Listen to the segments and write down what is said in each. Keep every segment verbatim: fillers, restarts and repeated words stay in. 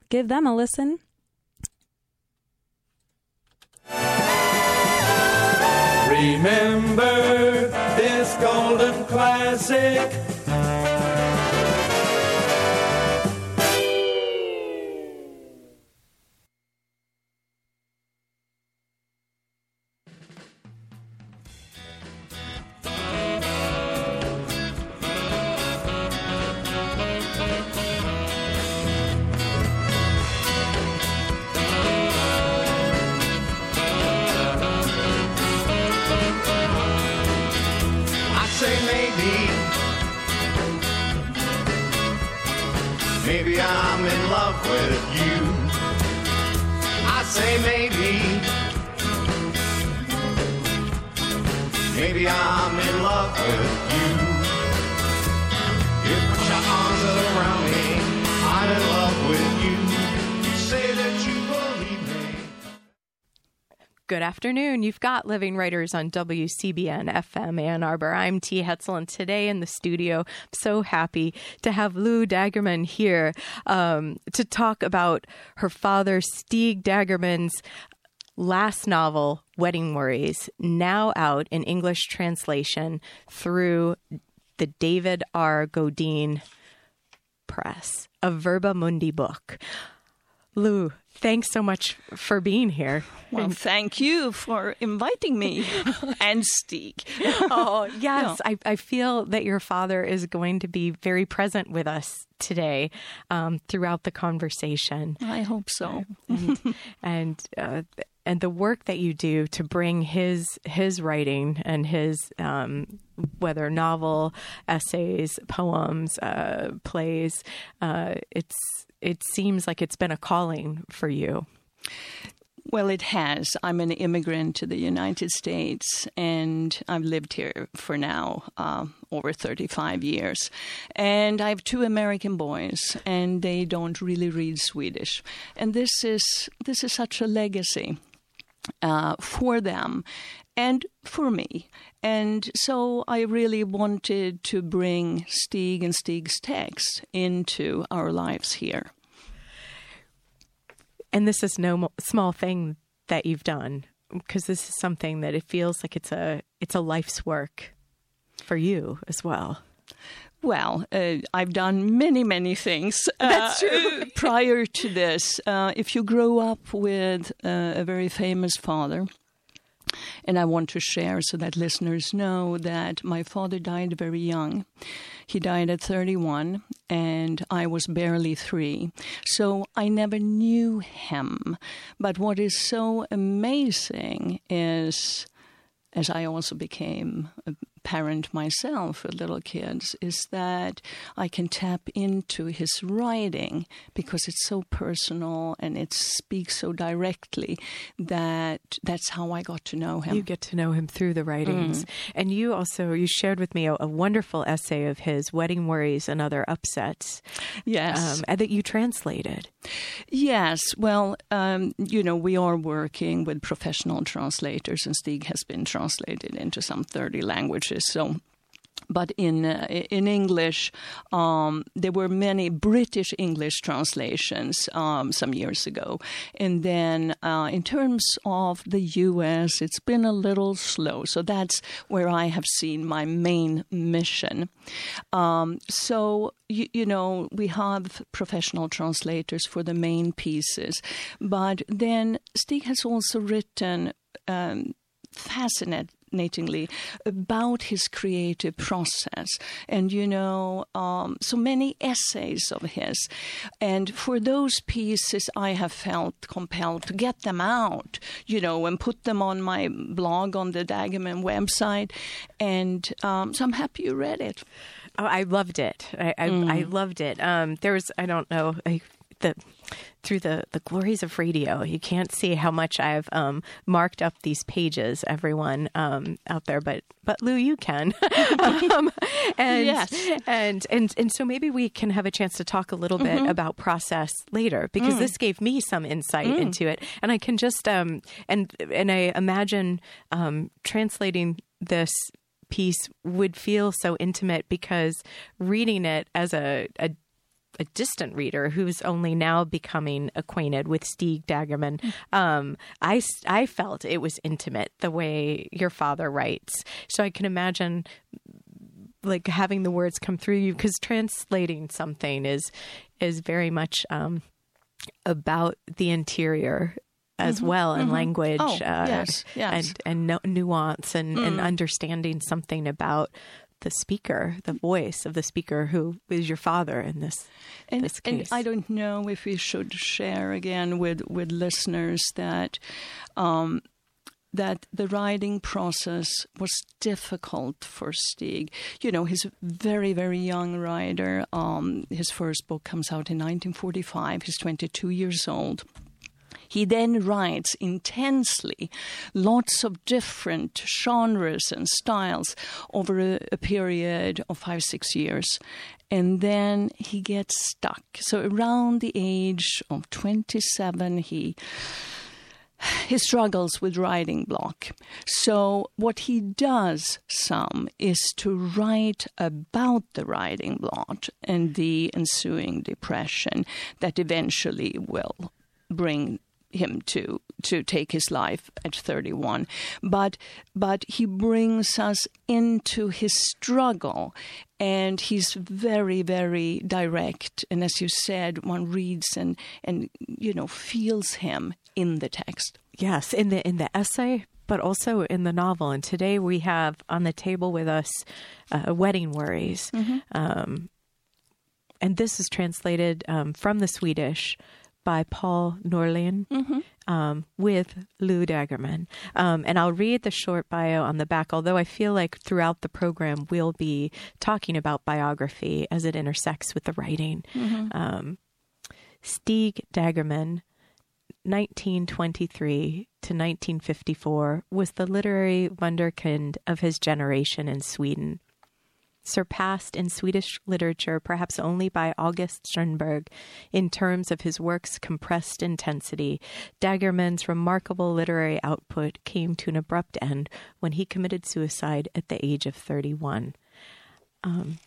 give them a listen. Remember this golden classic. Maybe I'm in love with you. I say maybe. Maybe I'm in love with you. You put your arms around me. I'm in love with you. Say that you believe me. Good afternoon. You've got Living Writers on W C B N F M Ann Arbor. I'm T. Hetzel, and today in the studio, I'm so happy to have Lou Dagerman here um, to talk about her father, Stig Dagerman's last novel, Wedding Worries, now out in English translation through the David R. Godine Press, a Verba Mundi book. Lou, thanks so much for being here. Well, thank you for inviting me and Stig. Oh, yes. Yeah. I, I feel that your father is going to be very present with us today um, throughout the conversation. I hope so. and and, uh, and the work that you do to bring his his writing and his, um, whether novel, essays, poems, uh, plays, uh, it's it seems like it's been a calling for you. Well, it has. I'm an immigrant to the United States, and I've lived here for now uh, over thirty-five years. And I have two American boys, and they don't really read Swedish. And this is this is such a legacy uh, for them and for me. And so I really wanted to bring Stig and Stig's text into our lives here. And this is no mo- small thing that you've done, because this is something that it feels like it's a it's a life's work for you as well. Well, uh, I've done many, many things. That's uh, true. Prior to this, uh, if you grow up with uh, a very famous father, and I want to share so that listeners know that my father died very young. He died at thirty-one, and I was barely three. So I never knew him. But what is so amazing is, as I also became a parent myself with little kids, is that I can tap into his writing because it's so personal and it speaks so directly that that's how I got to know him. You get to know him through the writings. Mm. And you also, you shared with me a, a wonderful essay of his, Wedding Worries and Other Upsets. Yes. Um, and that you translated. Yes. Well, um, you know, we are working with professional translators, and Stig has been translated into some thirty languages. So, but in uh, in English, um, there were many British English translations um, some years ago. And then uh, in terms of the U S, it's been a little slow. So that's where I have seen my main mission. Um, so, you, you know, we have professional translators for the main pieces. But then Stig has also written um, fascinating fascinatingly about his creative process. And, you know, um, so many essays of his. And for those pieces, I have felt compelled to get them out, you know, and put them on my blog on the Dagerman website. And um, so I'm happy you read it. Oh, I loved it. I I, mm. I loved it. Um, there was, I don't know, I, the through the, the glories of radio, you can't see how much I've um, marked up these pages, everyone um, out there, but but Lou, you can. um, and, yes. and and and so maybe we can have a chance to talk a little bit mm-hmm. about process later, because mm. this gave me some insight mm. into it, and I can just um and and I imagine um, translating this piece would feel so intimate, because reading it as a, a a distant reader who's only now becoming acquainted with Stig Dagerman, um, I, I felt it was intimate the way your father writes. So I can imagine like having the words come through you, because translating something is is very much um, about the interior as mm-hmm, well, and mm-hmm. language, oh, uh, yes, yes. and and no, nuance, and, mm. and understanding something about the speaker, the voice of the speaker, who is your father in this, and, this case. And I don't know if we should share again with, with listeners that um, that the writing process was difficult for Stig. You know, he's a very, very young writer. Um, his first book comes out in nineteen forty-five. He's twenty-two years old. He then writes intensely, lots of different genres and styles over a, a period of five, six years. And then he gets stuck. So around the age of twenty-seven, he... he struggles with writing block. So what he does some is to write about the writing block and the ensuing depression that eventually will bring him to to take his life at thirty-one. But but he brings us into his struggle, and he's very, very direct. And as you said, one reads and, and you know, feels him in the text. Yes, in the in the essay, but also in the novel. And today we have on the table with us uh, Wedding Worries. Mm-hmm. Um, and this is translated um, from the Swedish by Paul Norlén, mm-hmm. um, with Lou Dagerman. Um, and I'll read the short bio on the back, although I feel like throughout the program we'll be talking about biography as it intersects with the writing. Mm-hmm. Um, Stig Dagerman, nineteen twenty-three to nineteen fifty-four, was the literary wunderkind of his generation in Sweden. Surpassed in Swedish literature perhaps only by August Strindberg in terms of his work's compressed intensity, Dagerman's remarkable literary output came to an abrupt end when he committed suicide at the age of thirty-one. Um,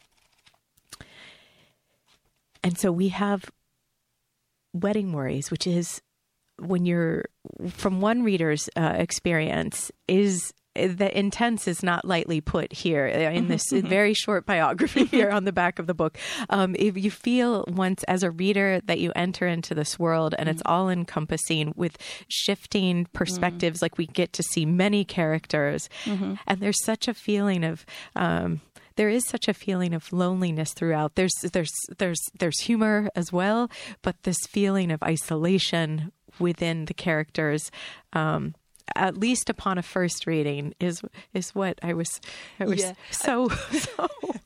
and so we have Wedding Worries, which is, when you're, from one reader's uh, experience, is the intense is not lightly put here in this very short biography here on the back of the book. Um, if you feel once as a reader that you enter into this world and it's all encompassing with shifting perspectives, mm. like we get to see many characters, mm-hmm. and there's such a feeling of, um, there is such a feeling of loneliness throughout. There's, there's, there's, there's humor as well, but this feeling of isolation within the characters, um, at least upon a first reading, is is what I was I was yeah. so so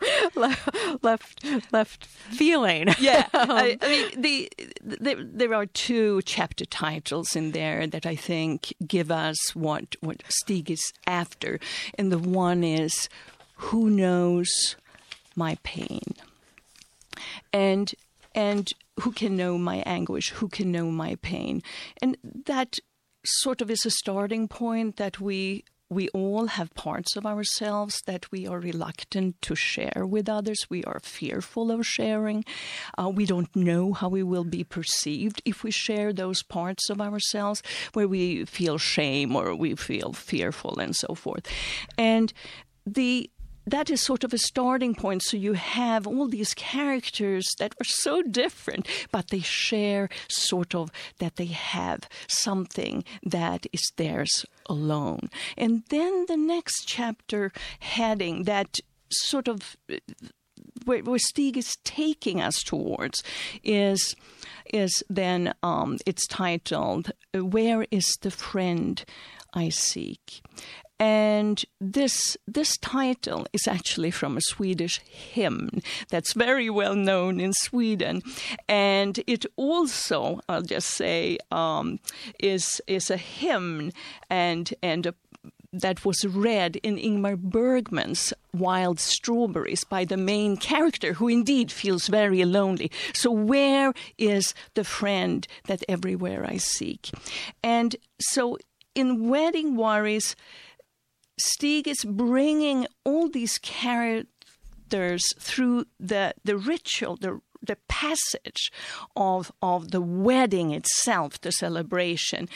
left left feeling. Yeah, um, I, I mean the, the there are two chapter titles in there that I think give us what what Stig is after, and the one is "Who Knows My Pain," and and who can know my anguish? Who can know my pain? And that sort of is a starting point, that we we all have parts of ourselves that we are reluctant to share with others. We are fearful of sharing. Uh, we don't know how we will be perceived if we share those parts of ourselves where we feel shame or we feel fearful and so forth. And the that is sort of a starting point. So you have all these characters that are so different, but they share sort of that they have something that is theirs alone. And then the next chapter heading that sort of where, where Stig is taking us towards is is then um, it's titled "Where is the Friend I Seek?" And this this title is actually from a Swedish hymn that's very well known in Sweden, and it also, I'll just say, um, is is a hymn and and a, that was read in Ingmar Bergman's Wild Strawberries by the main character, who indeed feels very lonely. So where is the friend that everywhere I seek? And so in Wedding Worries, Stig is bringing all these characters through the, the ritual, the the passage of of the wedding itself, the celebration,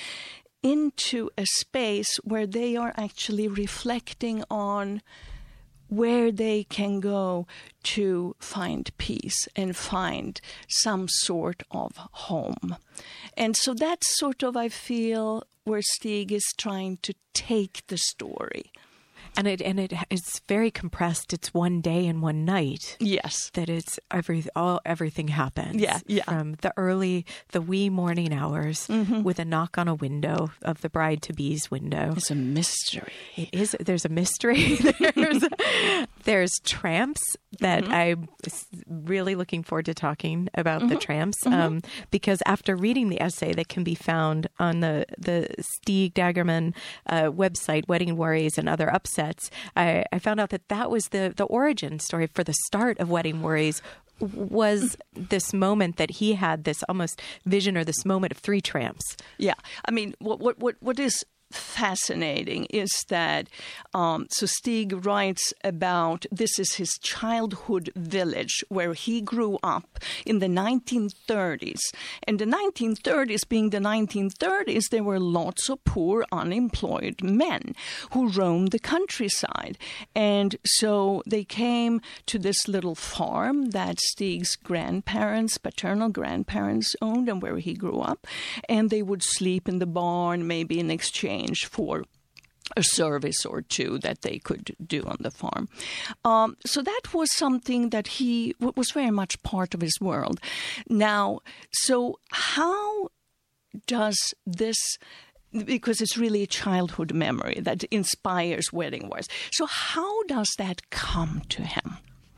into a space where they are actually reflecting on where they can go to find peace and find some sort of home. And so that's sort of, I feel, where Stig is trying to take the story. And it and it it's very compressed. It's one day and one night. Yes, that it's every all everything happens. Yeah, yeah. From the early, the wee morning hours, mm-hmm. with a knock on a window of the bride to be's window. It's a mystery. It is. There's a mystery. there's there's tramps that mm-hmm. I'm really looking forward to talking about mm-hmm. the tramps, mm-hmm. um, because after reading the essay that can be found on the the Stig Dagerman uh, website, Wedding Worries and Other Upsets. I, I found out that that was the, the origin story for the start of Wedding Worries, was this moment that he had, this almost vision or this moment of three tramps. Yeah. I mean, what what what, what is fascinating is that um, so Stig writes about, this is his childhood village where he grew up in the nineteen thirties. And the nineteen thirties being the nineteen thirties, there were lots of poor unemployed men who roamed the countryside. And so they came to this little farm that Stig's grandparents, paternal grandparents owned and where he grew up. And they would sleep in the barn, maybe in exchange for a service or two that they could do on the farm. Um, so that was something that he was very much part of his world. Now, so how does this, because it's really a childhood memory that inspires Wedding Worries. So how does that come to him?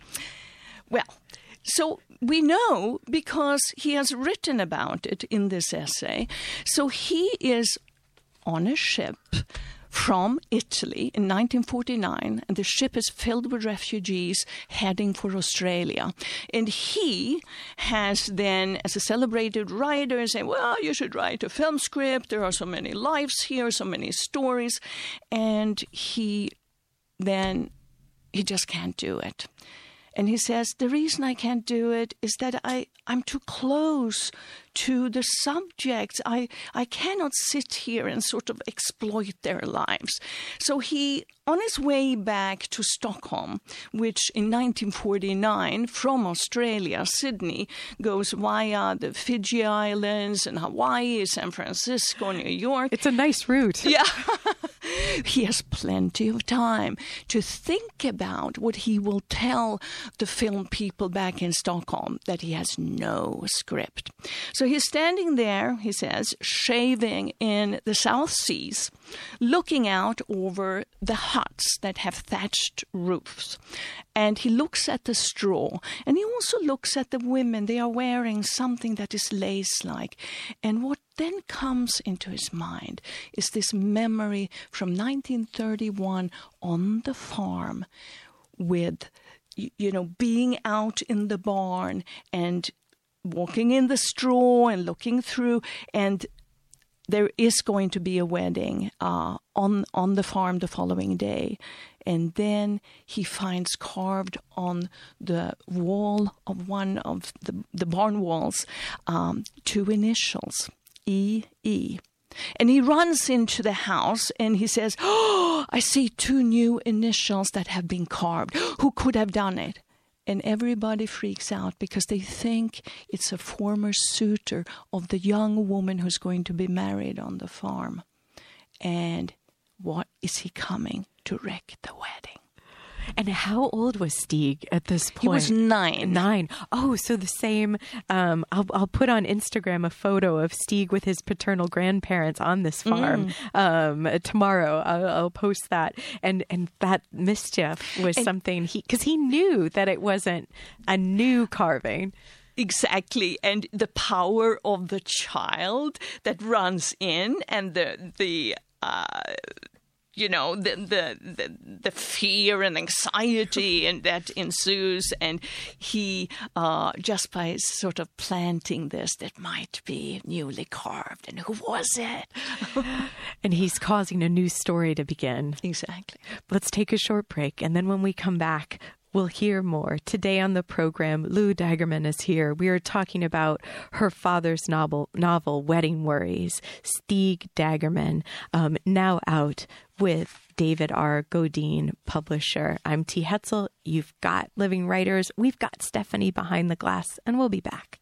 Well, so we know because he has written about it in this essay. So he is on a ship from Italy in nineteen forty-nine, and the ship is filled with refugees heading for Australia. And he has then, as a celebrated writer, said, well, you should write a film script. There are so many lives here, so many stories. And he then, he just can't do it. And he says, the reason I can't do it is that I, I'm too close to the subjects. I, I cannot sit here and sort of exploit their lives. So he, on his way back to Stockholm, which in nineteen forty-nine from Australia, Sydney, goes via the Fiji Islands and Hawaii, San Francisco, New York. It's a nice route. Yeah. He has plenty of time to think about what he will tell the film people back in Stockholm, that he has no script. So he's standing there, he says, shaving in the South Seas, looking out over the huts that have thatched roofs. And he looks at the straw, and he also looks at the women. They are wearing something that is lace-like. And what then comes into his mind is this memory from nineteen thirty-one on the farm with, you know, being out in the barn and walking in the straw and looking through, and there is going to be a wedding uh, on on the farm the following day. And then he finds carved on the wall of one of the, the barn walls um, two initials, E E. And he runs into the house and he says, oh, I see two new initials that have been carved. Who could have done it? And everybody freaks out because they think it's a former suitor of the young woman who's going to be married on the farm. And what is he coming to wreck the wedding? And how old was Stig at this point? He was nine. Nine. Oh, so the same. Um, I'll, I'll put on Instagram a photo of Stig with his paternal grandparents on this farm mm. um, tomorrow. I'll, I'll post that. And and that mischief was and, something he, because he knew that it wasn't a new carving. Exactly, and the power of the child that runs in, and the the. Uh, You know, the, the the the fear and anxiety and that ensues, and he uh, just by sort of planting this that might be newly carved, and who was it? And he's causing a new story to begin. Exactly. Let's take a short break, and then when we come back, We'll hear more. Today on the program, Lou Dagerman is here. We are talking about her father's novel, novel Wedding Worries. Stig Dagerman, um, now out with David R. Godine, publisher. I'm T. Hetzel. You've got Living Writers. We've got Stephanie behind the glass, and we'll be back.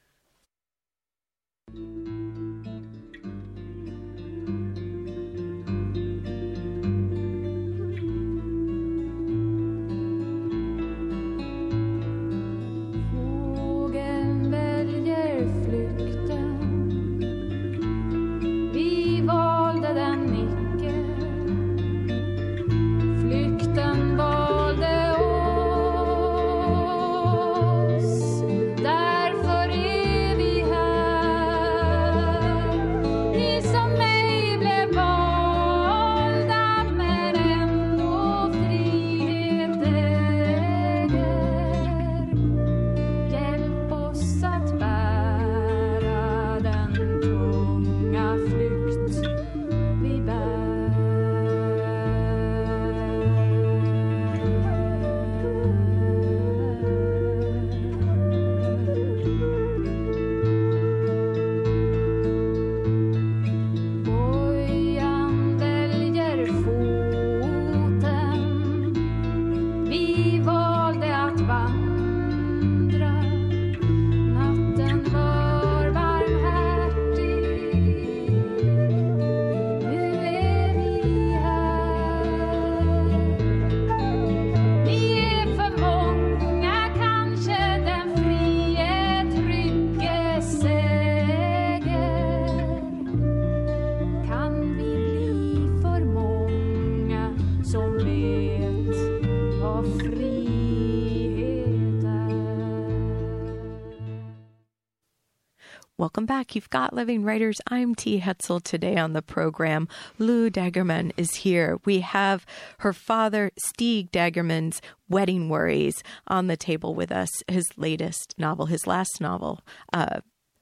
Welcome back. You've got Living Writers. I'm T. Hetzel. Today on the program, Lou Dagerman is here. We have her father, Stig Dagerman's Wedding Worries, on the table with us, his latest novel, his last novel. Uh,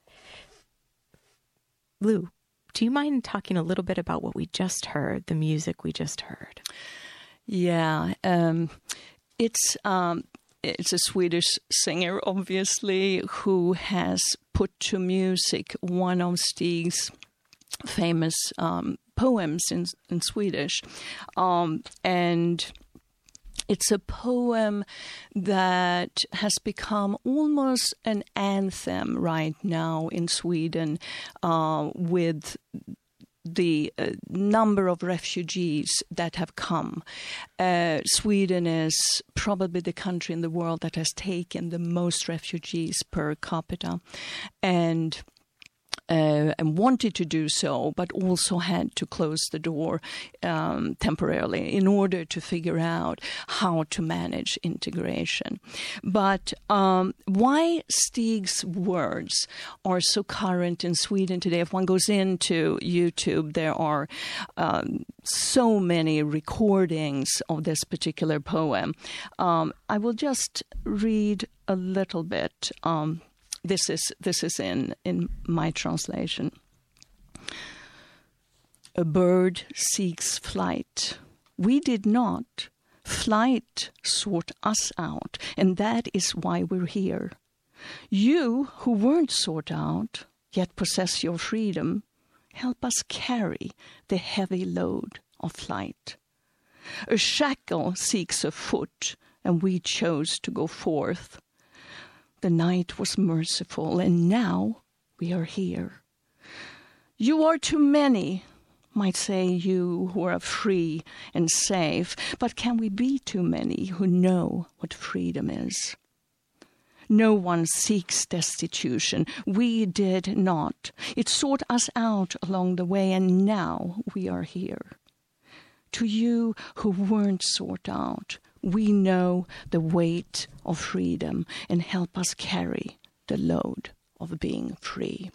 Lou, do you mind talking a little bit about what we just heard, the music we just heard? Yeah, um, it's... Um, It's a Swedish singer, obviously, who has put to music one of Stig's famous um, poems in, in Swedish. Um, and it's a poem that has become almost an anthem right now in Sweden uh, with the uh, number of refugees that have come. Uh, Sweden is probably the country in the world that has taken the most refugees per capita, and Uh, and wanted to do so, but also had to close the door um, temporarily in order to figure out how to manage integration. But um, why Stig's words are so current in Sweden today, if one goes into YouTube, there are um, so many recordings of this particular poem. Um, I will just read a little bit. Um, This is this is in, in my translation. A bird seeks flight. We did not. Flight sought us out, and that is why we're here. You who weren't sought out, yet possess your freedom, help us carry the heavy load of flight. A shackle seeks a foot, and we chose to go forth. The night was merciful, and now we are here. You are too many, might say you who are free and safe, but can we be too many who know what freedom is? No one seeks destitution. We did not. It sought us out along the way, and now we are here. To you who weren't sought out, we know the weight of freedom and help us carry the load of being free.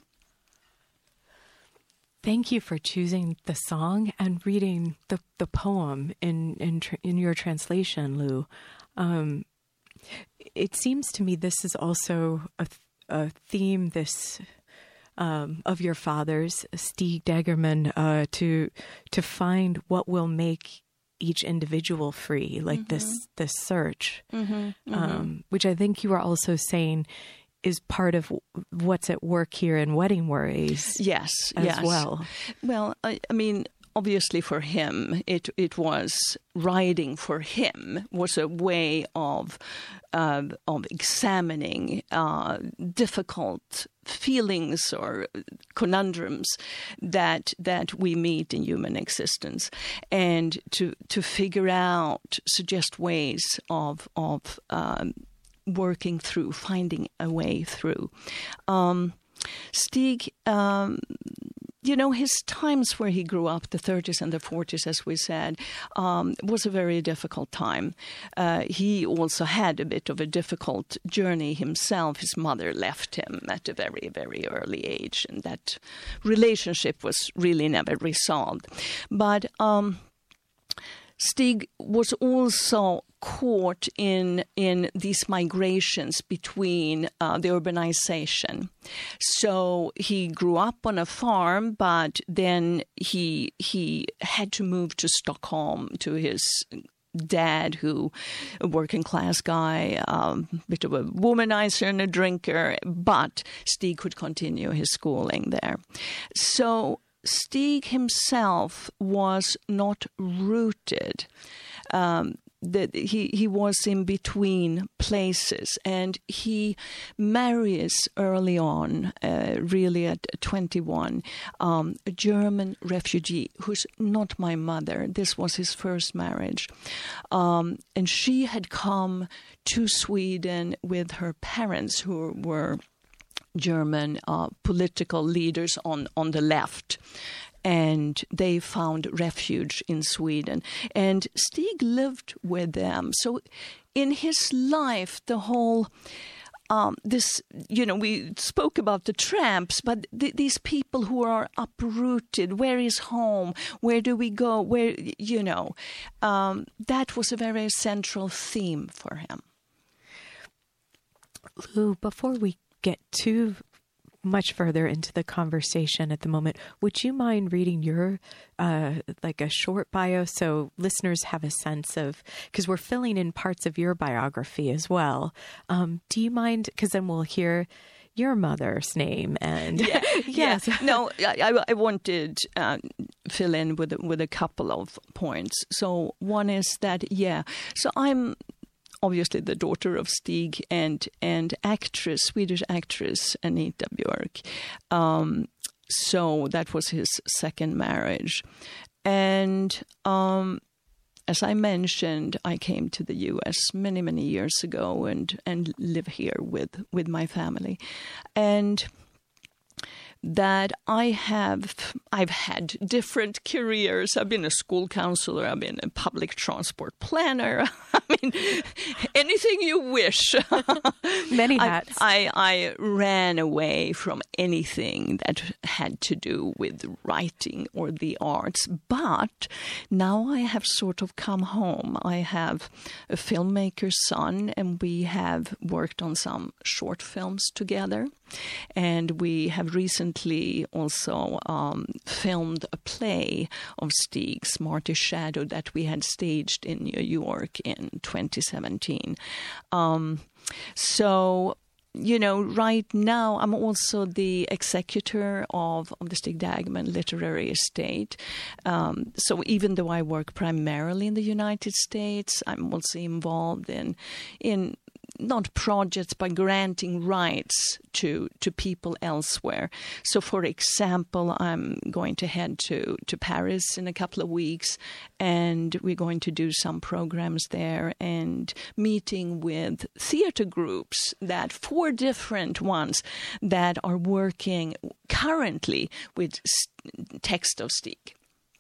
Thank you for choosing the song and reading the, the poem in in, tr- in your translation, Lou. Um, it seems to me this is also a, a theme this um, of your father's, Stig Dagerman, uh, to to find what will make each individual free, like mm-hmm. this this search, mm-hmm. Mm-hmm. Um, which I think you were also saying is part of what's at work here in Wedding Worries. Yes, as yes. well. Well, I, I mean, obviously for him, it it was writing for him was a way of uh, of examining uh, difficult feelings or conundrums that that we meet in human existence, and to to figure out, suggest ways of of um, working through, finding a way through. Um, Stig. Um, You know, his times where he grew up, the thirties and the forties, as we said, um, was a very difficult time. Uh, he also had a bit of a difficult journey himself. His mother left him at a very, very early age, and that relationship was really never resolved. But um, Stig was also caught in in these migrations between uh, the urbanization. So he grew up on a farm, but then he he had to move to Stockholm to his dad, who a working class guy, a um, bit of a womanizer and a drinker, but Stig could continue his schooling there. So Stig himself was not rooted. Um, that he, he was in between places, and he marries early on, uh, really at twenty-one, um, a German refugee who's not my mother. This was his first marriage. Um, and she had come to Sweden with her parents, who were German uh, political leaders on, on the left. And they found refuge in Sweden. And Stig lived with them. So in his life, the whole, um, this, you know, we spoke about the tramps, but th- these people who are uprooted, where is home? Where do we go? Where, you know, um, that was a very central theme for him. Lou, before we get too much further into the conversation at the moment, would you mind reading your, uh, like a short bio so listeners have a sense of, because we're filling in parts of your biography as well. Um, do you mind, because then we'll hear your mother's name and yeah, yes. Yeah. No, I, I wanted to uh, fill in with, with a couple of points. So one is that, yeah, so I'm obviously the daughter of Stig and and actress, Swedish actress Anita Björk. Um, so that was his second marriage. And um, as I mentioned, I came to the U S many, many years ago and, and live here with, with my family. And that I have, I've had different careers. I've been a school counselor. I've been a public transport planner. I mean, anything you wish. Many hats. I, I, I ran away from anything that had to do with writing or the arts. But now I have sort of come home. I have a filmmaker's son, and we have worked on some short films together. And we have recently also um, filmed a play of Stig's, Marty's Shadow, that we had staged in New York in twenty seventeen. Um, so, you know, right now I'm also the executor of, of the Stig Dagerman Literary Estate. Um, so even though I work primarily in the United States, I'm also involved in in not projects, but granting rights to, to people elsewhere. So, for example, I'm going to head to, to Paris in a couple of weeks, and we're going to do some programs there and meeting with theater groups, that four different ones that are working currently with text of Stig.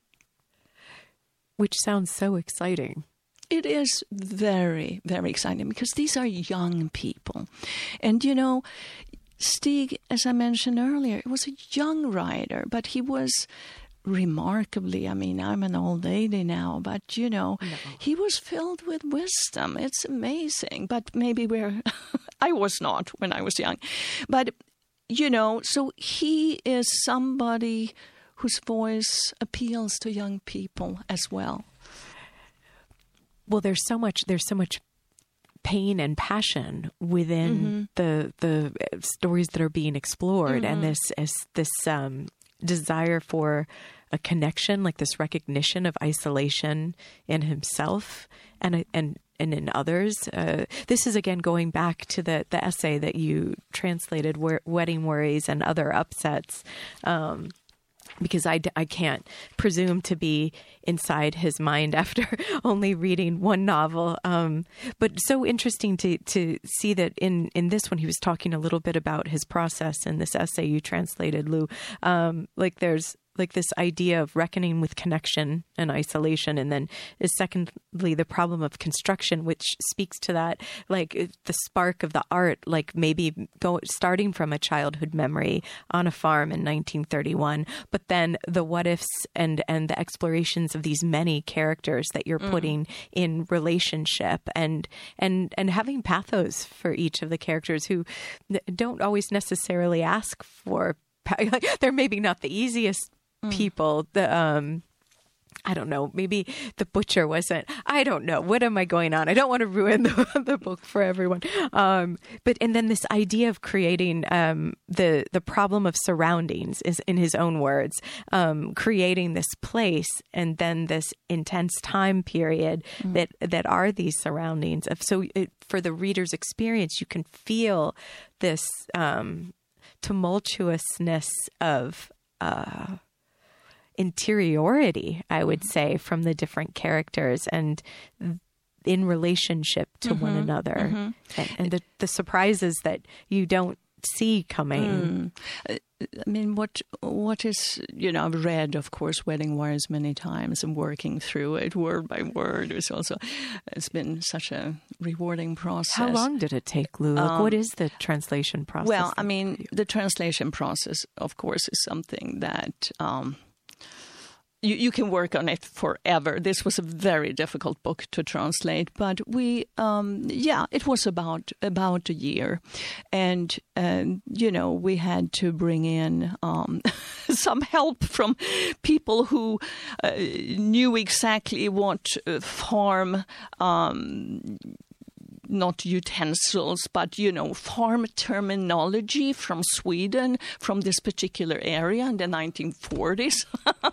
Which sounds so exciting. It is very, very exciting because these are young people. And, you know, Stig, as I mentioned earlier, was a young writer, but he was remarkably, I mean, I'm an old lady now, but, you know, no. He was filled with wisdom. It's amazing. But maybe we're, I was not when I was young. But, you know, so he is somebody whose voice appeals to young people as well. well, there's so much, there's so much pain and passion within mm-hmm. the the stories that are being explored, mm-hmm. and this as this um, desire for a connection, like this recognition of isolation in himself and and and in others. Uh, this is again going back to the the essay that you translated, "Wedding Worries and Other Upsets." Um, because I, I can't presume to be inside his mind after only reading one novel. Um, but so interesting to, to see that in, in this one, he was talking a little bit about his process in this essay you translated, Lou. Um, like there's like this idea of reckoning with connection and isolation. And then is secondly, the problem of construction, which speaks to that, like the spark of the art, like maybe go, starting from a childhood memory on a farm in nineteen thirty-one, but then the what ifs and, and the explorations of these many characters that you're mm. putting in relationship and, and, and having pathos for each of the characters who don't always necessarily ask for, like, they're maybe not the easiest people. The um I don't know, maybe the butcher wasn't, I don't know, what am I going on? I don't want to ruin the, the book for everyone. Um but and then this idea of creating um the the problem of surroundings is, in his own words, um creating this place and then this intense time period mm. that that are these surroundings of, so it, for the reader's experience you can feel this um tumultuousness of uh interiority, I would say, from the different characters and in relationship to mm-hmm, one another, mm-hmm. and, and the, the surprises that you don't see coming. Mm. I mean, what what is, you know, I've read, of course, Wedding Worries many times and working through it word by word. It's also, it's been such a rewarding process. How long did it take, Lou? Like, um, what is the translation process? Well, I mean, the translation process, of course, is something that Um, You, you can work on it forever. This was a very difficult book to translate, but we, um, yeah, it was about about a year, and um, you know, we had to bring in um, some help from people who uh, knew exactly what uh, farm. Um, not utensils, but, you know, farm terminology from Sweden, from this particular area in the nineteen forties.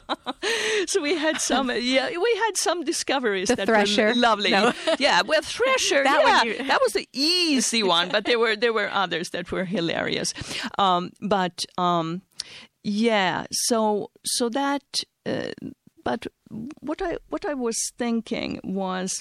So we had some, yeah, we had some discoveries the that thresher. were lovely. No. Yeah, well, thresher, that yeah, you... that was the easy one, but there were there were others that were hilarious. Um, but um, yeah, so so that, uh, but what I what I was thinking was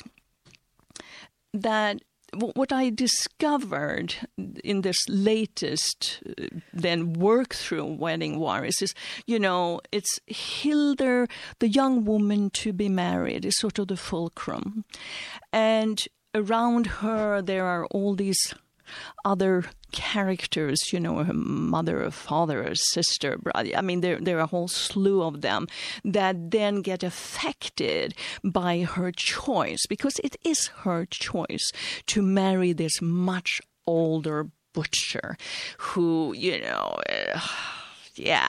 that what I discovered in this latest uh, then work through Wedding Worries is, you know, it's Hildur, the young woman to be married, is sort of the fulcrum. And around her there are all these other characters, you know, her mother, her father, her sister, brother. I mean, there, there are a whole slew of them that then get affected by her choice, because it is her choice to marry this much older butcher who, you know, uh, yeah,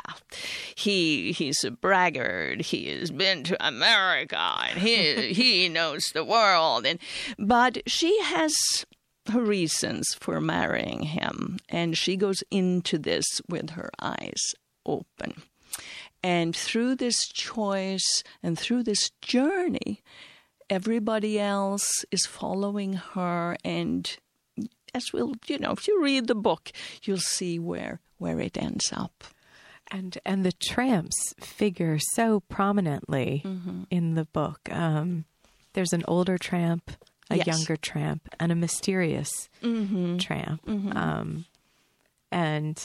he he's a braggart. He has been to America and he he knows the world. And but she has her reasons for marrying him, and she goes into this with her eyes open. And through this choice and through this journey, everybody else is following her. And as we'll, you know, if you read the book, you'll see where where it ends up. And and the tramps figure so prominently mm-hmm. in the book. Um, there's an older tramp, a yes. younger tramp, and a mysterious mm-hmm. tramp. Mm-hmm. Um, and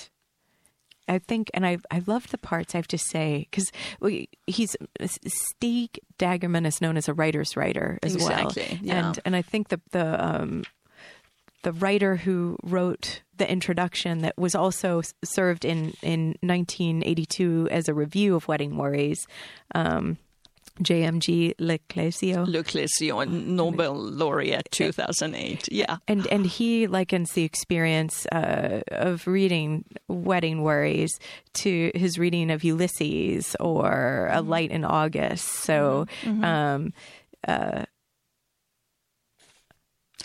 I think, and I I love the parts, I have to say, because he's Stig Dagerman is known as a writer's writer as exactly. well. Yeah. And and I think the the um, the writer who wrote the introduction that was also served in in nineteen eighty-two as a review of Wedding Worries. Um, J M G Le Clésio. Le Clésio, Nobel laureate two thousand eight. Yeah. And and he likens the experience uh, of reading Wedding Worries to his reading of Ulysses or A Light in August. So mm-hmm. um, uh,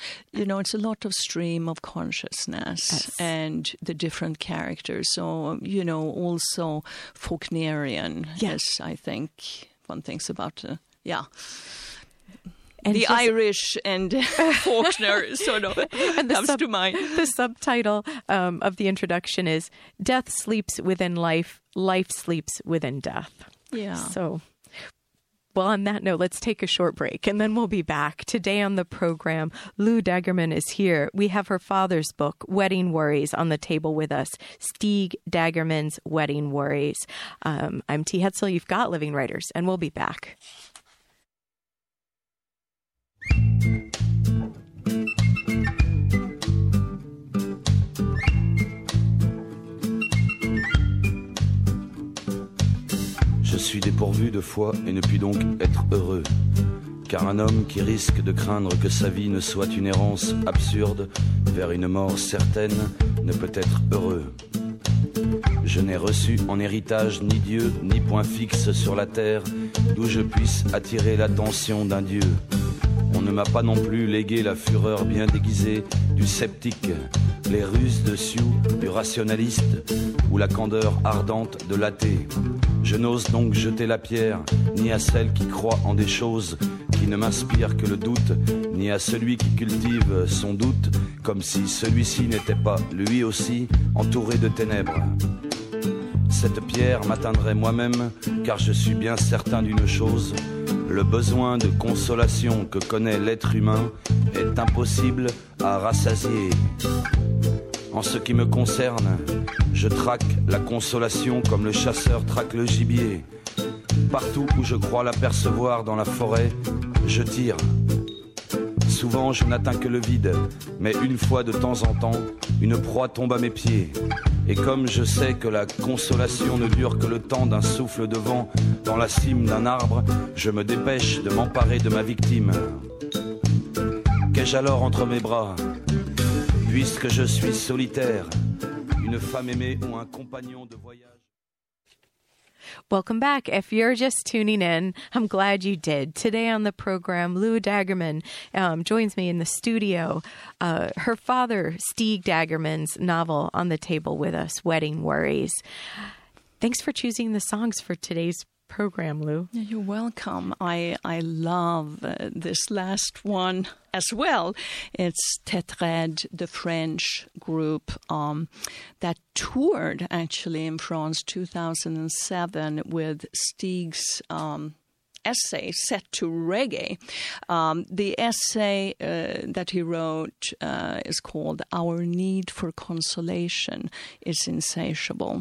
you know, it's a lot of stream of consciousness Yes. and the different characters. So, you know, also Faulknerian, Yeah. yes, I think one thinks about, uh, yeah. And the just- Irish and Faulkner sort of And the comes sub- to mind. The subtitle um, of the introduction is Death Sleeps Within Life, Life Sleeps Within Death. Yeah. So, well, on that note, let's take a short break and then we'll be back. Today on the program, Lou Dagerman is here. We have her father's book, Wedding Worries, on the table with us. Stig Dagerman's Wedding Worries. Um, I'm T. Hetzel. You've got Living Writers, and we'll be back. Je suis dépourvu de foi et ne puis donc être heureux. Car un homme qui risque de craindre que sa vie ne soit une errance absurde vers une mort certaine ne peut être heureux. Je n'ai reçu en héritage ni Dieu ni point fixe sur la terre d'où je puisse attirer l'attention d'un Dieu. On ne m'a pas non plus légué la fureur bien déguisée du sceptique, les ruses de Sioux du rationaliste ou la candeur ardente de l'athée. Je n'ose donc jeter la pierre ni à celle qui croit en des choses qui ne m'inspirent que le doute, ni à celui qui cultive son doute, comme si celui-ci n'était pas, lui aussi, entouré de ténèbres. Cette pierre m'atteindrait moi-même, car je suis bien certain d'une chose, le besoin de consolation que connaît l'être humain est impossible à rassasier. En ce qui me concerne, je traque la consolation comme le chasseur traque le gibier. Partout où je crois l'apercevoir dans la forêt, je tire. Souvent je n'atteins que le vide, mais une fois de temps en temps, une proie tombe à mes pieds. Et comme je sais que la consolation ne dure que le temps d'un souffle de vent dans la cime d'un arbre, je me dépêche de m'emparer de ma victime. Qu'ai-je alors entre mes bras ? Puisque je suis solitaire, une femme aimée ou un compagnon de voyage. Welcome back. If you're just tuning in, I'm glad you did. Today on the program, Lou Dagerman um, joins me in the studio. Uh, her father, Stig Dagerman's novel on the table with us, Wedding Worries. Thanks for choosing the songs for today's program, Lou. You're welcome. I I love uh, this last one as well. It's Tetrad, the French group um, that toured actually in France two thousand seven with Stig's um, essay set to reggae. Um, the essay uh, that he wrote uh, is called Our Need for Consolation is Insatiable.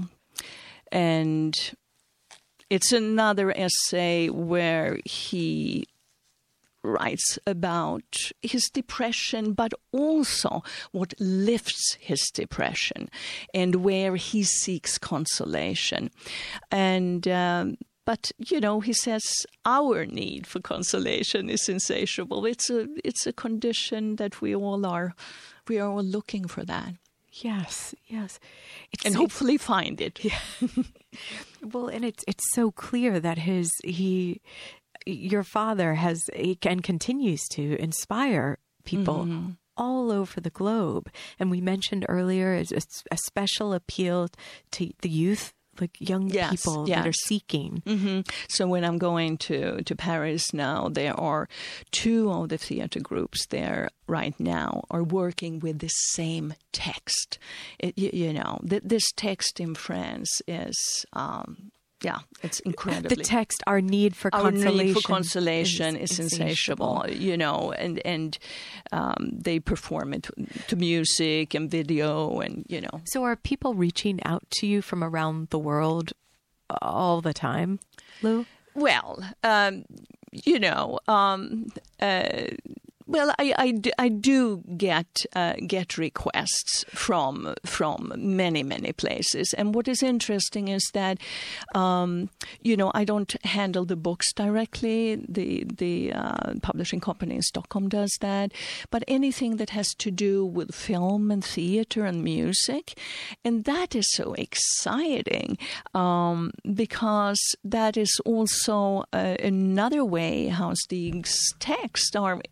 And it's another essay where he writes about his depression, but also what lifts his depression and where he seeks consolation. And um, but you know, he says our need for consolation is insatiable. It's a it's a condition that we all are we are all looking for that. Yes, yes. It's, And hopefully find it. Yeah. Well, and it's it's so clear that his he your father has and continues to inspire people mm-hmm. all over the globe. And we mentioned earlier a, a special appeal to the youth, like young yes, people yes. that are seeking. Mm-hmm. So when I'm going to, to Paris now, there are two of the theater groups there right now are working with the same text. It, you, you know, th- this text in France is... Um, Yeah, it's incredibly. The text, our need for our consolation. need for consolation is, is insatiable, you know, and and um, they perform it to music and video, and you know. So, are people reaching out to you from around the world all the time, Lou? Well, um, you know, um, uh, well, I, I, do, I do get uh, get requests from from many many places, and what is interesting is that um, you know I don't handle the books directly. The the uh, publishing company in Stockholm does that, but anything that has to do with film and theater and music, and that is so exciting um, because that is also uh, another way how Stig's texts are, you know.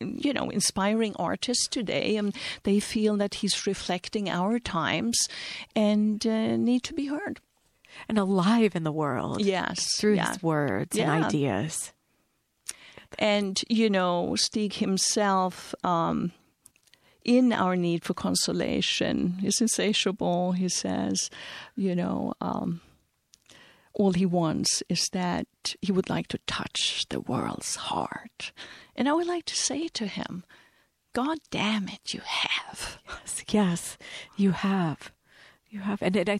know, inspiring artists today, and they feel that he's reflecting our times and uh, need to be heard. And alive in the world. Yes. Through yeah. his words yeah. and ideas. And, you know, Stig himself, um, in our need for consolation, is insatiable. He says, you know, um, all he wants is that he would like to touch the world's heart. And I would like to say to him, God damn it, you have. Yes, yes, you have. You have. And it, I,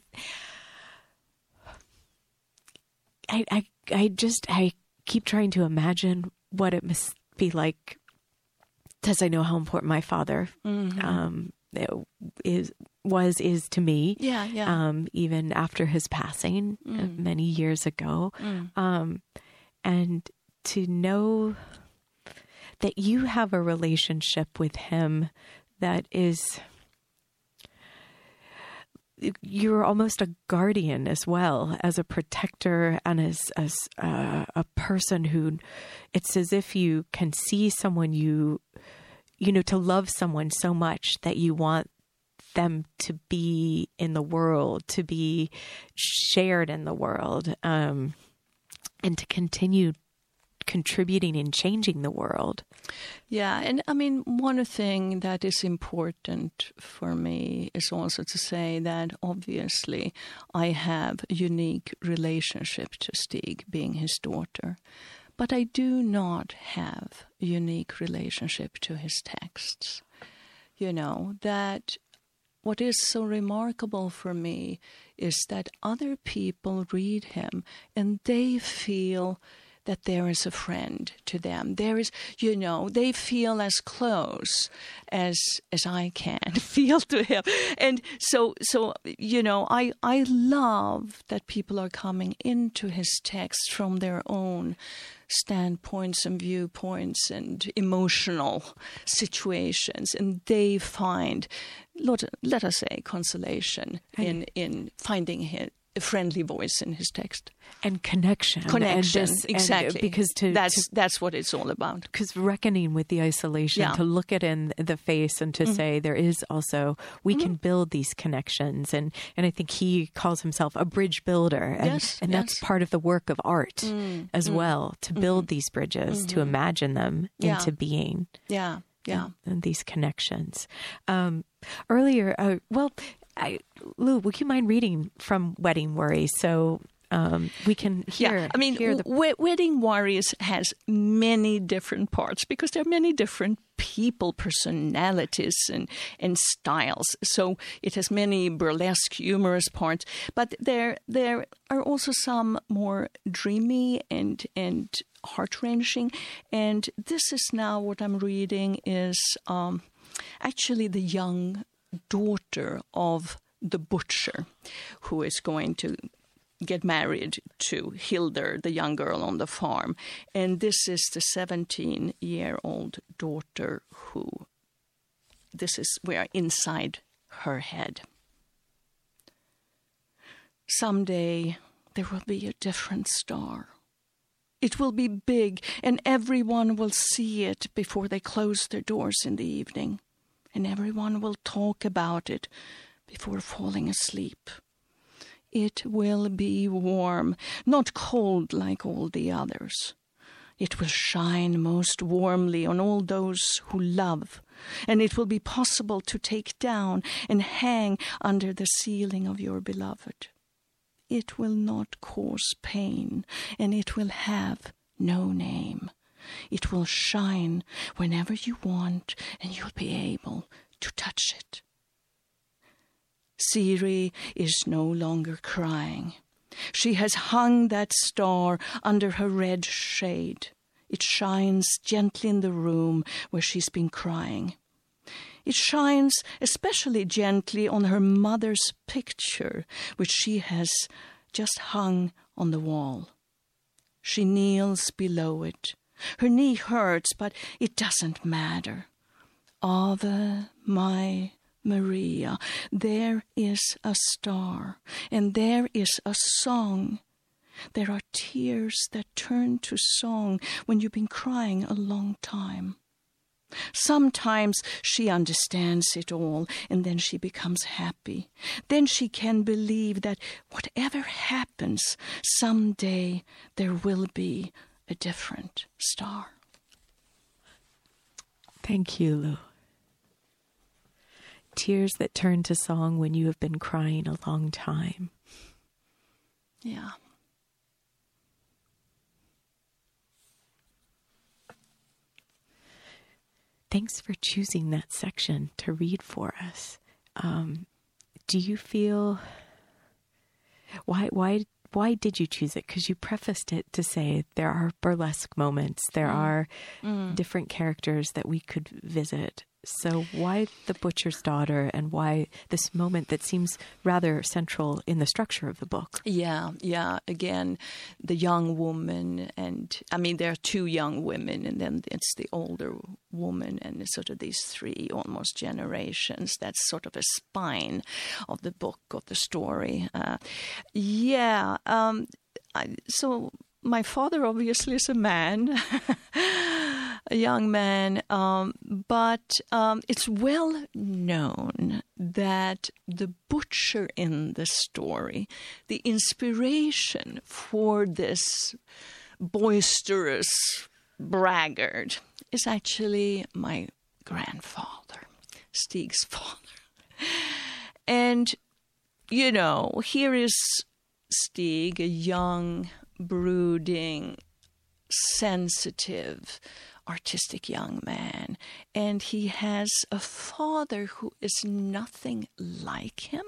I, I, I just, I keep trying to imagine what it must be like, because I know how important my father mm-hmm. um, is, was, is to me. Yeah, yeah. Um, even after his passing mm. many years ago. Mm. Um, and to know that you have a relationship with him that is, you're almost a guardian as well, as a protector and as, as uh, a person who, it's as if you can see someone you, you know, to love someone so much that you want them to be in the world, to be shared in the world, um, and to continue contributing and changing the world. Yeah, and I mean, one thing that is important for me is also to say that obviously I have a unique relationship to Stig, being his daughter, but I do not have a unique relationship to his texts. You know, that what is so remarkable for me is that other people read him and they feel that there is a friend to them. There is, you know, they feel as close as as I can feel to him. And so, so you know, I, I love that people are coming into his text from their own standpoints and viewpoints and emotional situations, and they find, let, let us say, consolation in, in finding his, a friendly voice in his text. And connection. Connection, and this, exactly. And because to, that's, to, that's what it's all about. Because reckoning with the isolation, yeah. to look it in the face and to mm-hmm. say there is also, we mm-hmm. can build these connections. And, and I think he calls himself a bridge builder. And, yes, and yes. that's part of the work of art mm-hmm. as well, to build mm-hmm. these bridges, mm-hmm. to imagine them yeah. into being. Yeah, yeah. And, and these connections. Um, earlier, uh, well... I, Lou, would you mind reading from Wedding Worries so um, we can hear? Yeah, I mean, hear the... w- Wedding Worries has many different parts because there are many different people, personalities, and and styles. So it has many burlesque, humorous parts, but there there are also some more dreamy and and heart wrenching. And this is now what I'm reading is um, actually the young daughter of the butcher who is going to get married to Hildur, the young girl on the farm. And this is the seventeen-year-old daughter who, this is where inside her head. Someday there will be a different star. It will be big and everyone will see it before they close their doors in the evening. And everyone will talk about it before falling asleep. It will be warm, not cold like all the others. It will shine most warmly on all those who love, and it will be possible to take down and hang under the ceiling of your beloved. It will not cause pain, and it will have no name. It will shine whenever you want, and you'll be able to touch it. Siri is no longer crying. She has hung that star under her red shade. It shines gently in the room where she's been crying. It shines especially gently on her mother's picture, which she has just hung on the wall. She kneels below it. Her knee hurts, but it doesn't matter. Ave, my Maria, there is a star, and there is a song. There are tears that turn to song when you've been crying a long time. Sometimes she understands it all, and then she becomes happy. Then she can believe that whatever happens, someday there will be a different star. Thank you, Lou. Tears that turn to song when you have been crying a long time. Yeah. Thanks for choosing that section to read for us. Um, do you feel why why why did you choose it? Because you prefaced it to say there are burlesque moments, there mm. are mm. different characters that we could visit. So why The Butcher's Daughter, and why this moment that seems rather central in the structure of the book? Yeah, yeah. Again, the young woman, and I mean, there are two young women, and then it's the older woman, and it's sort of these three almost generations. That's sort of a spine of the book, of the story. Uh, yeah. Um, I, so my father obviously is a man. A young man, um, but um, it's well known that the butcher in the story, the inspiration for this boisterous braggart, is actually my grandfather, Stig's father. And, you know, here is Stig, a young, brooding, sensitive, artistic young man, and he has a father who is nothing like him,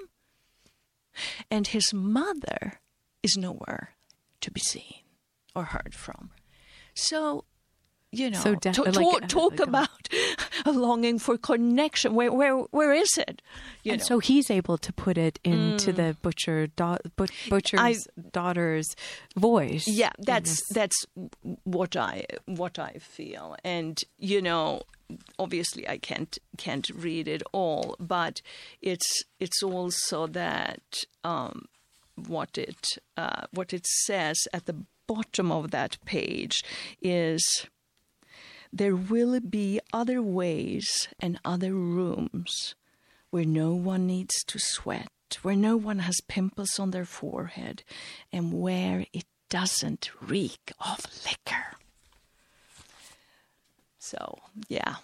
and his mother is nowhere to be seen or heard from. So, you know, so de- to, like, talk, uh, talk like, um, about a longing for connection. Where, where, where is it? You and know. so he's able to put it into Mm. the butcher da- but, butcher's I- daughter's voice. Yeah, in that's this. that's what I what I feel, and you know, obviously I can't can't read it all, but it's it's also that um, what it uh, what it says at the bottom of that page is, there will be other ways and other rooms where no one needs to sweat, where no one has pimples on their forehead, and where it doesn't reek of liquor. So, yeah.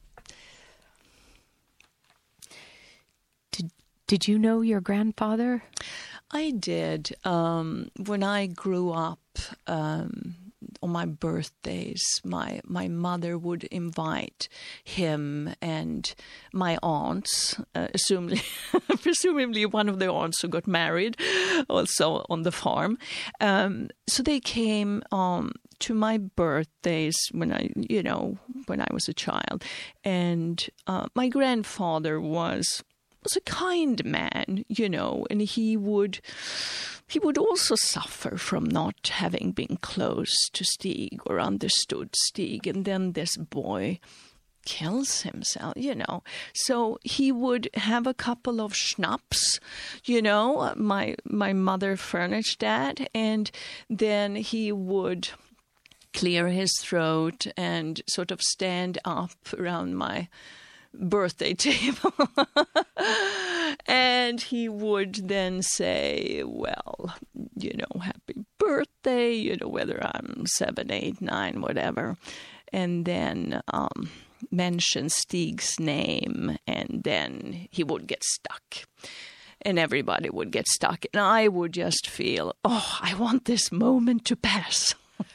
Did, did you know your grandfather? I did. Um, when I grew up, um, on my birthdays, my my mother would invite him and my aunts, uh, assumably, presumably one of the aunts who got married, also on the farm. Um, so they came um, to my birthdays when I, you know, when I was a child, and uh, my grandfather was was a kind man, you know, and he would. He would also suffer from not having been close to Stig or understood Stig, and then this boy kills himself, you know. So he would have a couple of schnapps, you know, my my mother furnished that, and then he would clear his throat and sort of stand up around my birthday table. And he would then say, well, you know, happy birthday, you know, whether I'm seven, eight, nine, whatever. And then um, mention Stig's name, and then he would get stuck. And everybody would get stuck. And I would just feel, oh, I want this moment to pass.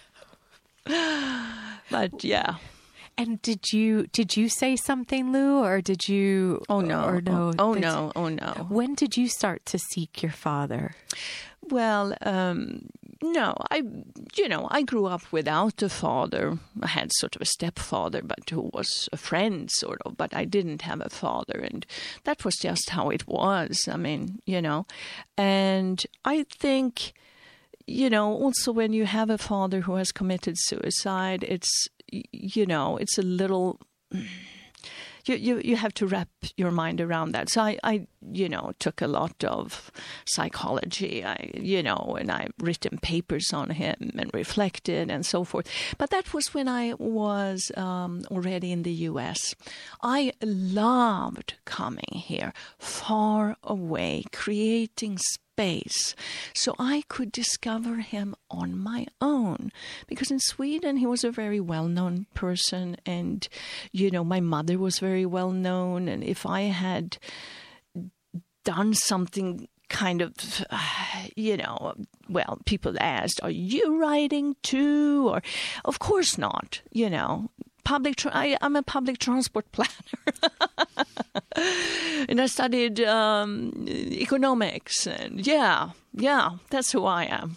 But yeah. And did you did you say something, Lou, or did you? Oh no! Or no? Oh, oh no! Oh no! When did you start to seek your father? Well, um, no, I, you know, I grew up without a father. I had sort of a stepfather, but who was a friend, sort of. But I didn't have a father, and that was just how it was. I mean, you know, and I think, you know, also when you have a father who has committed suicide, it's, you know, it's a little, you, you, you have to wrap your mind around that. So I, I, you know, took a lot of psychology, I, you know, and I've written papers on him and reflected and so forth. But that was when I was um, already in the U S. I loved coming here, far away, creating space, so I could discover him on my own. Because in Sweden, he was a very well-known person, and, you know, my mother was very well-known, and if I had done something kind of, uh, you know, well, people asked, are you writing too? Or, of course not, you know. Public, tra- I, I'm a public transport planner. And I studied um, economics. And yeah, yeah, that's who I am.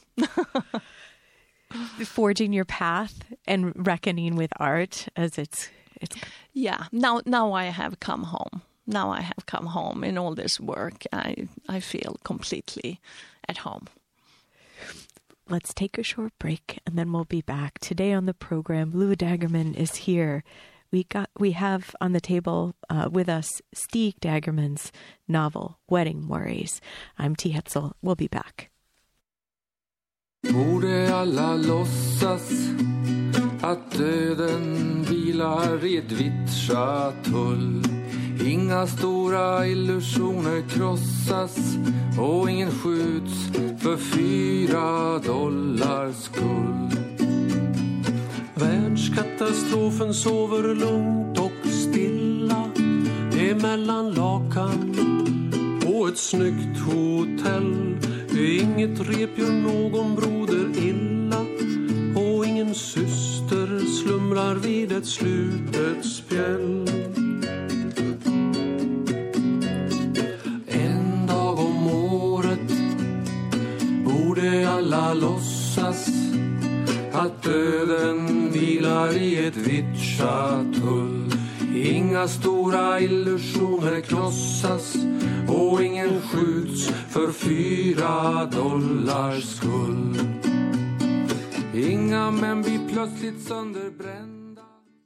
Forging your path and reckoning with art as it's... it's. Yeah, now now I have come home. Now I have come home in all this work. I, I feel completely at home. Let's take a short break, and then we'll be back. Today on the program, Lou Dagerman is here. We got we have on the table uh, with us Stig Dagerman's novel, Wedding Worries. I'm T. Hetzel. We'll be back. Borde alla låtsas att döden vilar i ett vitt schatull. Inga stora illusioner krossas och ingen skjuts för fyra dollars skull. Världskatastrofen sover lugnt och stilla emellan lakan på ett snyggt hotell. Inget rep gör någon broder illa och ingen syster slumrar vid ett slutet spjäll. En dag om året borde alla låtsas att döden vilar i ett vitt schatull. Inga stora illusioner krossas och ingen skjuts för fyra dollars skull. Inga män blir plötsligt sönderbrända.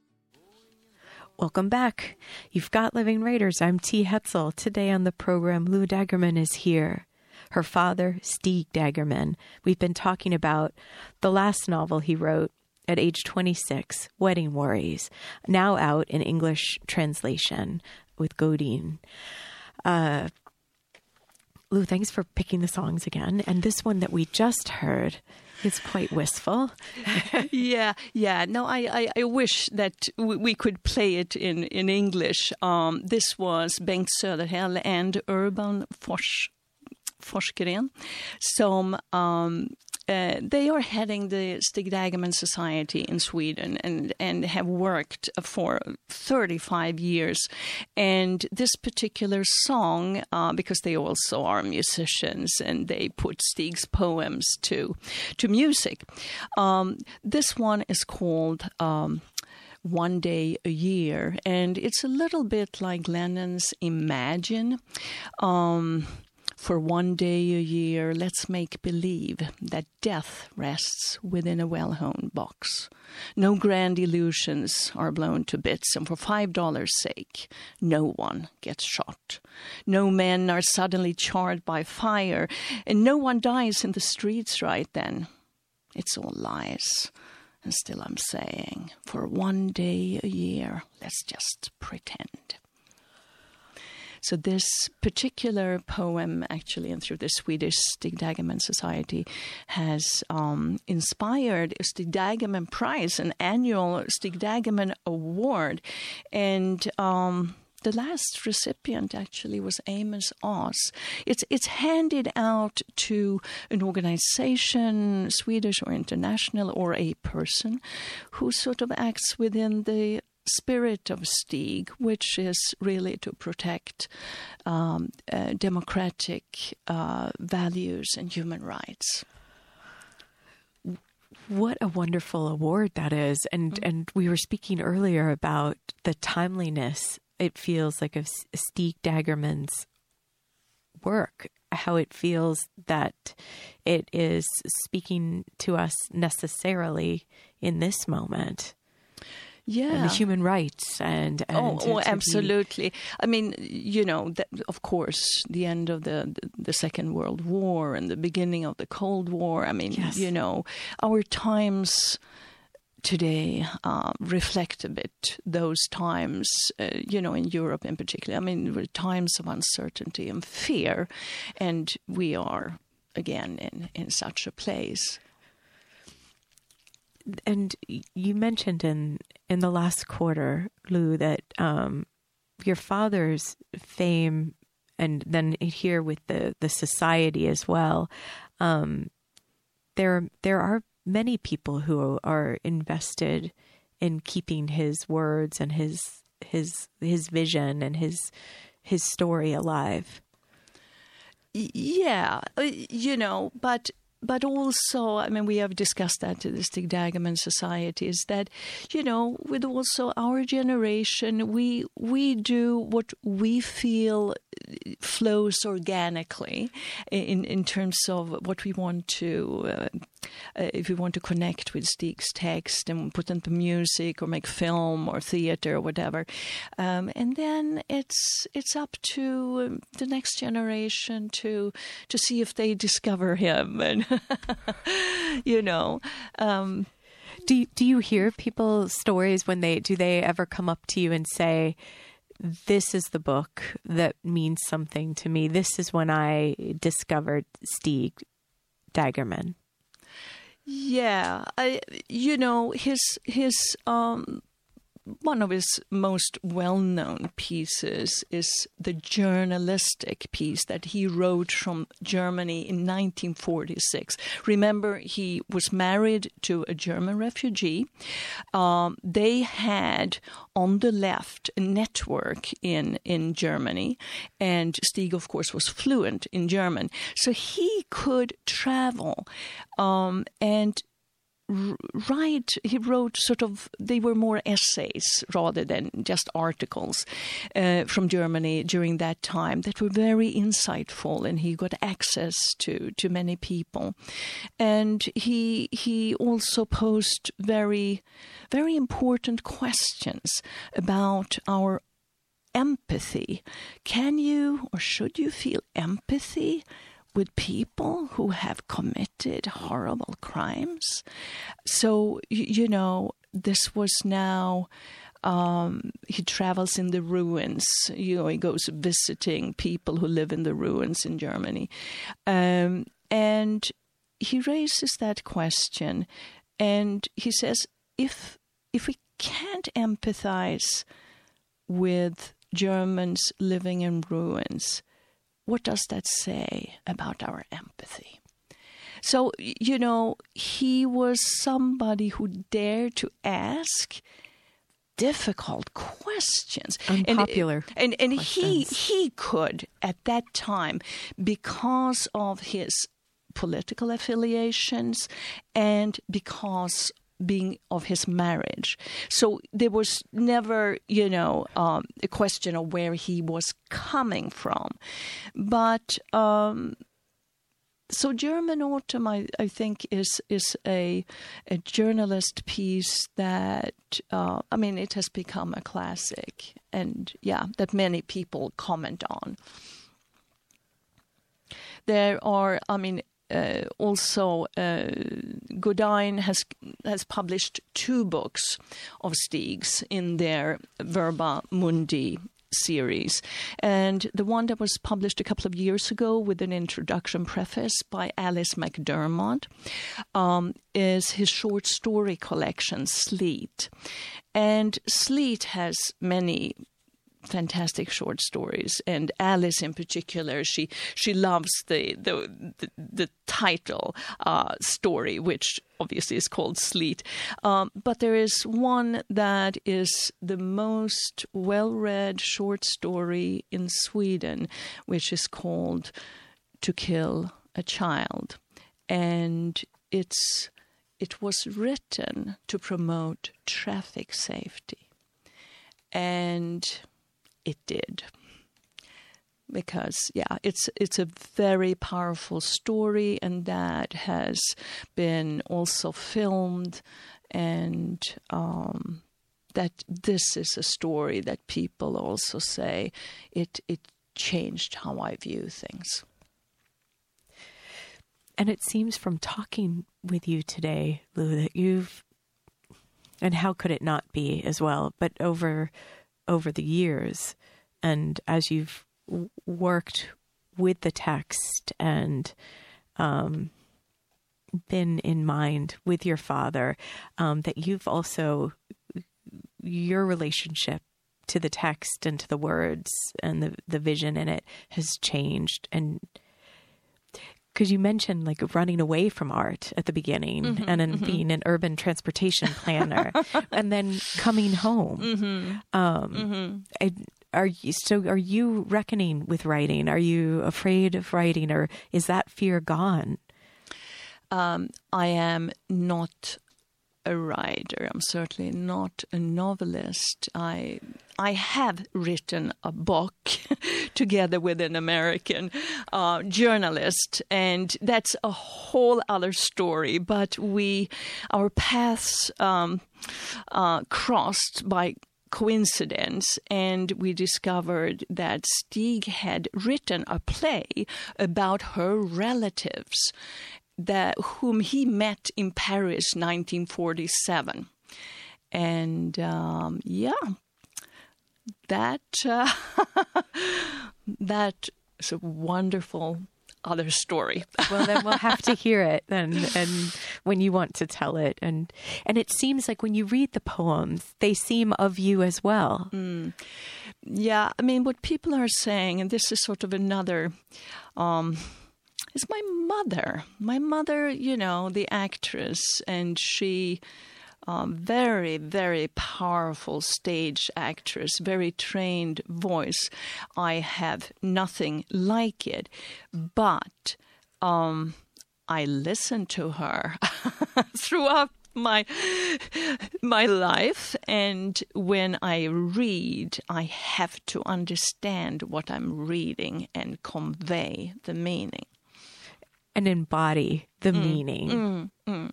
Welcome back. You've got Living Writers. I'm T. Hetzel. Today on the program, Lou Dagerman is here. Her father, Stig Dagerman. We've been talking about the last novel he wrote at age twenty-six, Wedding Worries, now out in English translation with Godin. Uh, Lou, thanks for picking the songs again. And this one that we just heard is quite wistful. yeah, yeah. No, I, I, I wish that we, we could play it in, in English. Um, this was Bengt Söderhäll and Urban Fors, Forsgren, som um, uh, they are heading the Stig Dagerman Society in Sweden and, and have worked for thirty-five years. And this particular song, uh, because they also are musicians and they put Stig's poems to, to music, um, this one is called... Um, One Day a Year, and it's a little bit like Lennon's Imagine. Um, for one day a year, let's make believe that death rests within a well-honed box. No grand illusions are blown to bits, and for five dollars' sake, no one gets shot. No men are suddenly charred by fire, and no one dies in the streets right then. It's all lies. And still I'm saying, for one day a year, let's just pretend. So this particular poem, actually, and through the Swedish Stig Dagerman Society, has um, inspired a Stig Dagerman Prize, an annual Stig Dagerman Award. And... Um, The last recipient actually was Amos Oz. It's it's handed out to an organization, Swedish or international, or a person who sort of acts within the spirit of Stig, which is really to protect um, uh, democratic uh, values and human rights. What a wonderful award that is. And, mm-hmm. and we were speaking earlier about the timeliness, it feels like, of Stig Dagerman's work, how it feels that it is speaking to us necessarily in this moment. Yeah. and the human rights and, and oh, to, oh to absolutely. Be... I mean, you know, that, of course, the end of the, the the Second World War and the beginning of the Cold War. I mean, yes. you know, our times today uh, reflect a bit those times, uh, you know, in Europe in particular. I mean, were times of uncertainty and fear, and we are again in, in such a place. And you mentioned in, in the last quarter, Lou, that um, your father's fame, and then here with the, the society as well, um, there there are many people who are invested in keeping his words and his his his vision and his his story alive. Yeah, you know, but. But also, I mean, we have discussed that to the Stig Dagerman Society, is that, you know, with also our generation, we we do what we feel flows organically in, in terms of what we want to, uh, uh, if we want to connect with Stig's text and put into music or make film or theater or whatever. Um, and then it's it's up to the next generation to to see if they discover him and you know. Um, do you, do you hear people's stories when they do they ever come up to you and say, "This is the book that means something to me. This is when I discovered Stig Dagerman"? Yeah, I, you know, his his um, one of his most well-known pieces is the journalistic piece that he wrote from Germany in nineteen forty-six. Remember, he was married to a German refugee. Um, they had on the left a network in, in Germany, and Stig, of course, was fluent in German. So he could travel um, and Right, he wrote sort of, they were more essays rather than just articles uh, from Germany during that time that were very insightful, and he got access to, to many people. And he he also posed very, very important questions about our empathy. Can you or should you feel empathy with people who have committed horrible crimes? So, you know, this was now, um, he travels in the ruins, you know, he goes visiting people who live in the ruins in Germany. Um, and he raises that question, and he says, if if we can't empathize with Germans living in ruins, what does that say about our empathy? So, you know, he was somebody who dared to ask difficult questions. Unpopular And, and, and questions. he he could, at that time, because of his political affiliations and because being of his marriage. So there was never, you know, um, a question of where he was coming from. But um, so German Autumn, I, I think, is is a a journalist piece that, uh, I mean, it has become a classic, and yeah, that many people comment on. There are, I mean, Uh, also, uh, Godin has has published two books of Stig's in their Verba Mundi series. And the one that was published a couple of years ago with an introduction preface by Alice McDermott um, is his short story collection, Sleet. And Sleet has many fantastic short stories, and Alice in particular, she she loves the the the, the title uh, story, which obviously is called Sleet. Um, but there is one that is the most well-read short story in Sweden, which is called To Kill a Child, and it's it was written to promote traffic safety, and it did, because yeah, it's it's a very powerful story, and that has been also filmed, and um, that this is a story that people also say it it changed how I view things. And it seems from talking with you today, Lou, that you've, and how could it not be as well, but over over the years, and as you've w- worked with the text and um, been in mind with your father, um, that you've also, your relationship to the text and to the words and the, the vision in it has changed. And because you mentioned like running away from art at the beginning, mm-hmm, and then mm-hmm. being an urban transportation planner and then coming home. Mm-hmm. Um, mm-hmm. I, are you, so are you reckoning with writing? Are you afraid of writing, or is that fear gone? Um, I am not a writer. I'm certainly not a novelist. I I have written a book together with an American uh, journalist, and that's a whole other story. But we, our paths um, uh, crossed by coincidence, and we discovered that Stig had written a play about her relatives, that whom he met in Paris, nineteen forty-seven, and um, yeah, that uh, that is a wonderful other story. Well, then we'll have to hear it, and and when you want to tell it, and and it seems like when you read the poems, they seem of you as well. Mm. Yeah, I mean, what people are saying, and this is sort of another. Um, It's my mother. My mother, you know, the actress, and she, um, very, very powerful stage actress, very trained voice. I have nothing like it, but um, I listen to her throughout my my life, and when I read, I have to understand what I'm reading and convey the meaning. And embody the mm, meaning. Mm, mm.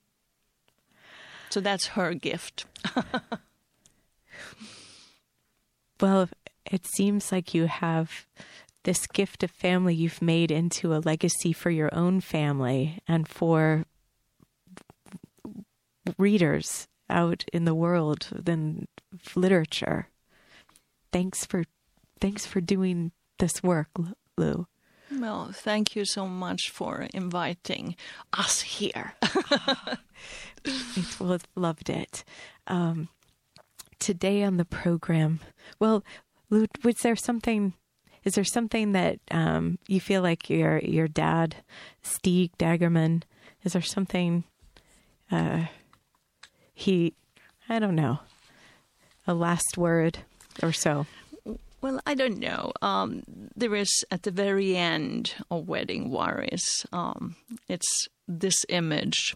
So that's her gift. Well, it seems like you have this gift of family you've made into a legacy for your own family and for readers out in the world than literature. Thanks for, thanks for doing this work, Lou. Well, thank you so much for inviting us here. Well, I've loved it. Um, today on the program, well, Lou, was there something, is there something that um, you feel like your your dad, Stig Dagerman, is there something uh, he, I don't know, a last word or so? Well, I don't know. Um, there is, at the very end of Wedding Worries, um, it's this image.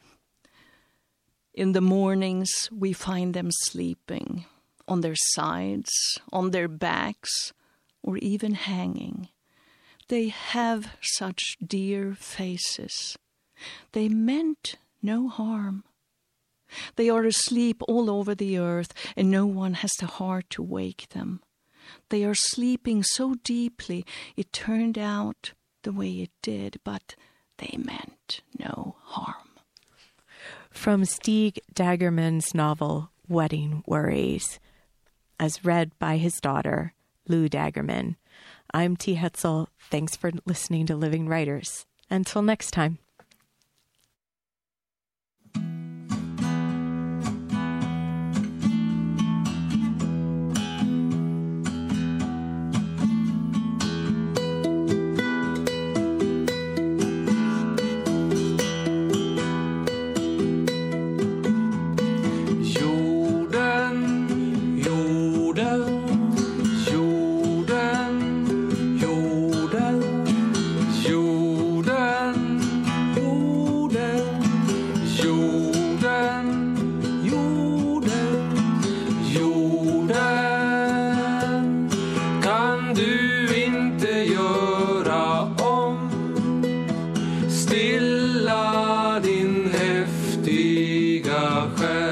In the mornings, we find them sleeping on their sides, on their backs, or even hanging. They have such dear faces. They meant no harm. They are asleep all over the earth, and no one has the heart to wake them. They are sleeping so deeply it turned out the way it did, but they meant no harm. From Stig Dagerman's novel, Wedding Worries, as read by his daughter, Lou Dagerman. I'm T. Hetzel. Thanks for listening to Living Writers. Until next time. Stilla din häftiga själ.